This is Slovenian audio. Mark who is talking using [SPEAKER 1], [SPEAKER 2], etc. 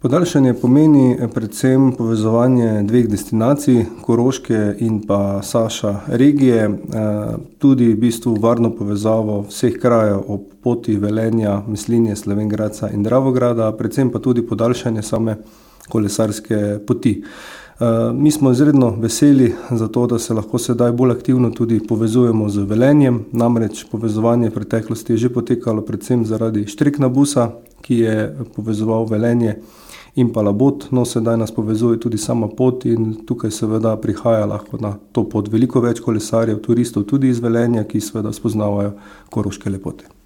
[SPEAKER 1] Podaljšanje pomeni predvsem povezovanje dveh destinacij, Koroške in pa Saša regije, tudi v bistvu varno povezavo vseh krajev ob poti Velenja, Mislinje, Slovenj Gradca in Dravograda, predvsem pa tudi podaljšanje same kolesarske poti. Mi smo izredno veseli za to, da se lahko sedaj bolj aktivno tudi povezujemo z Velenjem, namreč povezovanje v preteklosti je že potekalo predvsem zaradi Štreknabusa, ki je povezoval Velenje in pa Labot, no sedaj nas povezuje tudi sama pot in tukaj seveda prihaja lahko na to pot veliko več kolesarjev, turistov tudi iz Velenja, ki seveda spoznavajo koroške lepote.